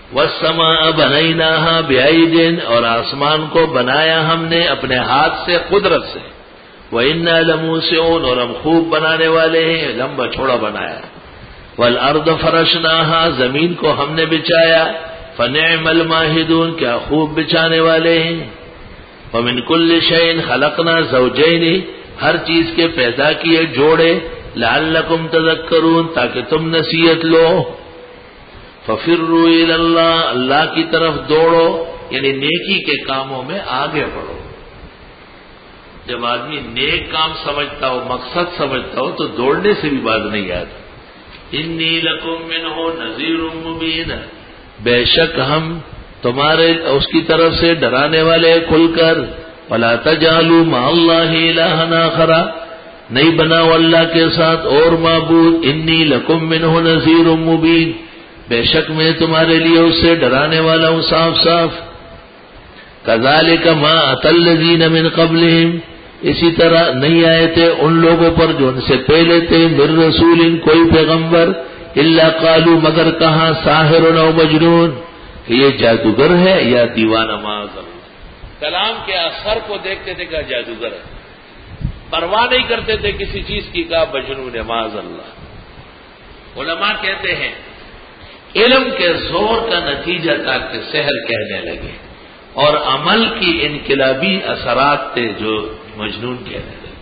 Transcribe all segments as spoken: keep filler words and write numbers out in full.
والسماء بنیناها بعید، اور آسمان کو بنایا ہم نے اپنے ہاتھ سے، قدرت سے، وَإِنَّا لَمُوسِعُونَ، اور ہم خوب بنانے والے ہیں، لمبا چوڑا بنایا، وَالْأَرْضَ فَرَشْنَاهَا، زمین کو ہم نے بچھایا، فَنِعْمَ الْمَاهِدُونَ، کیا خوب بچھانے والے ہیں، وَمِن كُلِّ شَيْءٍ خَلَقْنَا زَوْجَيْنِ، ہر چیز کے پیدا کیے جوڑے، لَعَلَّكُمْ تَذَكَّرُونَ، تاکہ تم نصیحت لو، فَفِرُّوا إِلَى اللَّهِ، اللہ کی طرف دوڑو، یعنی نیکی کے کاموں میں آگے بڑھو۔ جب آدمی نیک کام سمجھتا ہو، مقصد سمجھتا ہو، تو دوڑنے سے بھی باز نہیں آتا۔ انی لکم منہ نذیر مبین، بے شک ہم تمہارے اس کی طرف سے ڈرانے والے کھل کر، ولا تجعلوا مع اللہ الہا آخر، نہیں بناؤ اللہ کے ساتھ اور معبود، انی لکم منہ نذیر مبین، بے شک میں تمہارے لیے اس سے ڈرانے والا ہوں صاف صاف۔ کذالک ما اتی الذین من قبلہم، اسی طرح نہیں آئے تھے ان لوگوں پر جو ان سے پہلے تھے، من رسول، کوئی پیغمبر، الا قالوا، مگر کہا، ساحر او مجنون، کہ یہ جادوگر ہے یا دیوانہ، معاذ اللہ۔ کلام کے اثر کو دیکھتے تھے کہ جادوگر ہے، پرواہ نہیں کرتے تھے کسی چیز کی، کہا مجنون ہے، معاذ اللہ۔ علماء کہتے ہیں علم کے زور کا نتیجہ تھا کہ سحر کہنے لگے، اور عمل کی انقلابی اثرات تھے جو مجنون کہنے لگے۔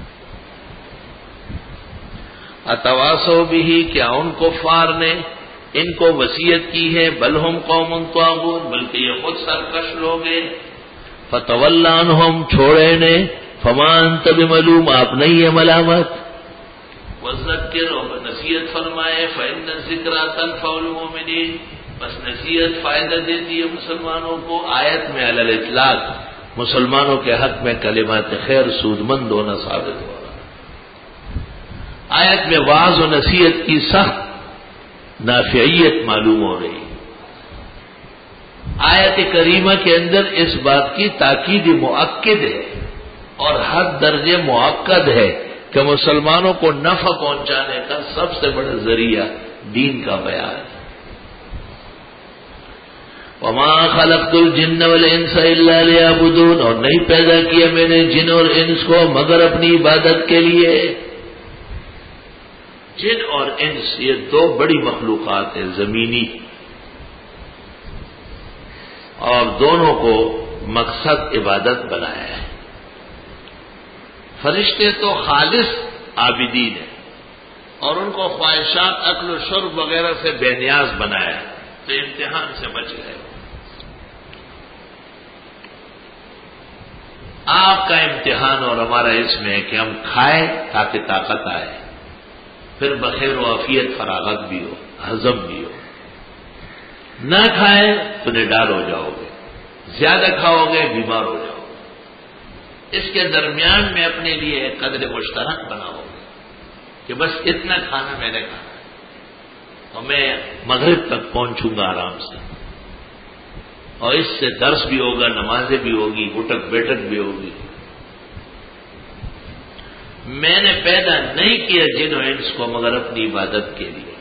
اتواصوا بہ، کیا ان کفار نے ان کو وصیت کی ہے، بل ہم قوم طاغون، بلکہ یہ خود سرکش لوگ ہیں، فتول عنہم، چھوڑے نے، فما انت بملوم، آپ نہیں ہے ملامت، وذکر، اور نصیحت فرمائے، فإن الذکریٰ تنفع المؤمنین، بس نصیحت فائدہ دیتی ہے مسلمانوں کو۔ آیت میں علی الاطلاق مسلمانوں کے حق میں کلمات خیر سود مند ہونا ثابت ہو رہا ہے۔ آیت میں وعظ و نصیحت کی سخت نافعیت معلوم ہو رہی ہے۔ آیت کریمہ کے اندر اس بات کی تاکید مؤکد ہے اور حد درجے مؤکد ہے کہ مسلمانوں کو نفع پہنچانے کا سب سے بڑا ذریعہ دین کا بیان ہے۔ وما خلقت الجن والانس الا ليعبدون، اور نہیں پیدا کیا میں نے جن اور انس کو مگر اپنی عبادت کے لیے۔ جن اور انس یہ دو بڑی مخلوقات ہیں زمینی، اور دونوں کو مقصد عبادت بنایا ہے۔ فرشتے تو خالص عابدین ہیں، اور ان کو خواہشات، اکل و شرب وغیرہ سے بے نیاز بنایا ہے، تو امتحان سے بچ گئے۔ آپ کا امتحان اور ہمارا اس میں ہے کہ ہم کھائیں تاکہ طاقت آئے، پھر بخیر و عافیت فراغت بھی ہو، ہضم بھی ہو، نہ کھائیں تو نڈال ہو جاؤ گے، زیادہ کھاؤ گے بیمار ہو جاؤ گے۔ اس کے درمیان میں اپنے لیے ایک قدر مشترک بناؤ گے کہ بس اتنا کھانا میں نے کھانا ہے، اور میں مغرب تک پہنچوں گا آرام سے، اور اس سے درس بھی ہوگا، نمازیں بھی ہوگی، اٹھک بیٹھک بھی ہوگی۔ میں نے پیدا نہیں کیا جن و انس کو مگر اپنی عبادت کے لیے،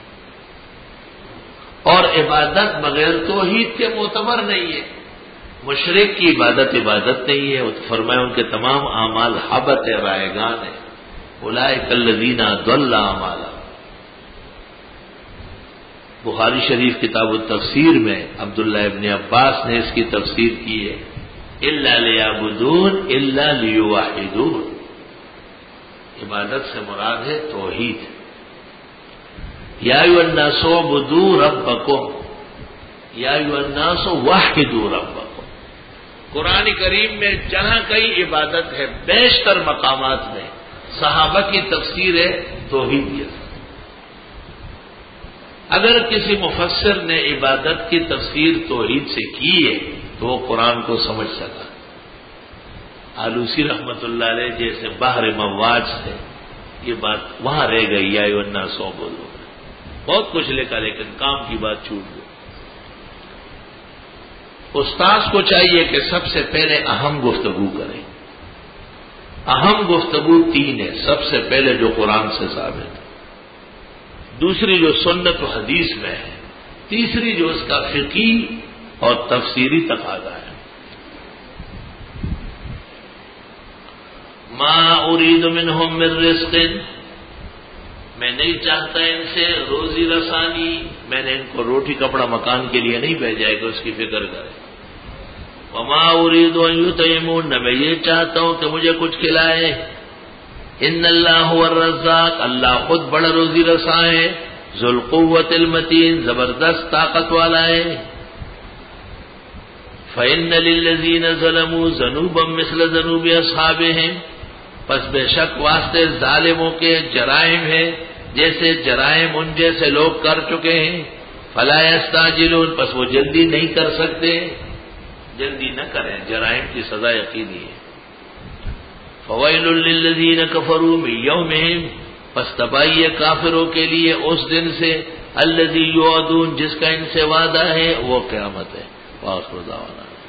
اور عبادت بغیر توحید کے معتبر نہیں ہے۔ مشرک کی عبادت عبادت نہیں ہے، فرمایا ان کے تمام اعمال حبط ہے، رائے گان ہے، اولئک الذین ضل اعمالهم۔ بخاری شریف کتاب التفسیر میں عبداللہ ابن عباس نے اس کی تفسیر کی ہے، الا لیعبدون الا لیوحدون، عبادت سے مراد ہے توحید۔ یا ایھا الناس اعبدوا ربکم، یا ایھا الناس وحدوا ربکم۔ قرآن کریم میں جہاں کئی عبادت ہے، بیشتر مقامات میں صحابہ کی تفسیر ہے توحید کے ساتھ۔ اگر کسی مفسر نے عبادت کی تفسیر توحید سے کی ہے تو وہ قرآن کو سمجھ سکا۔ آلوسی رحمت اللہ علیہ جیسے بحر مواج سے یہ بات وہاں رہ گئی، یا ایھا الناس اعبدوا، بہت کچھ لکھا لیکن کام کی بات چھوٹ گئی۔ استاذ کو چاہیے کہ سب سے پہلے اہم گفتگو کریں۔ اہم گفتگو تین ہے، سب سے پہلے جو قرآن سے ثابت ہے، دوسری جو سنت و حدیث میں ہے، تیسری جو اس کا فقہی اور تفسیری تقاضا ہے، ما اريد منهم من رزق، میں نہیں چاہتا ان سے روزی رسانی، میں نے ان کو روٹی کپڑا مکان کے لیے نہیں بھیجا ہے کہ اس کی فکر کرے. وما اريد ان يطعمون، نہ میں یہ چاہتا ہوں کہ مجھے کچھ کھلائے. ان اللہ هو الرزاق، اللہ خود بڑا روزی رساں ہے. ذو القوت المتین، زبردست طاقت والا ہے. فإن للذین ظلموا ذنوبا مثل ذنوب اصحابهم، پس بے شک واسطے ظالموں کے جرائم ہیں جیسے جرائم ان جیسے لوگ کر چکے ہیں. فلا یستعجلون، پس وہ جلدی نہیں کر سکتے، جلدی نہ کریں، جرائم کی سزا یقینی ہے. فویل للذین کفروا من یومہم، پس تباہی ہے کافروں کے لیے اس دن سے، الذی یوعدون، جس کا ان سے وعدہ ہے، وہ قیامت ہے. وآخر دعوانا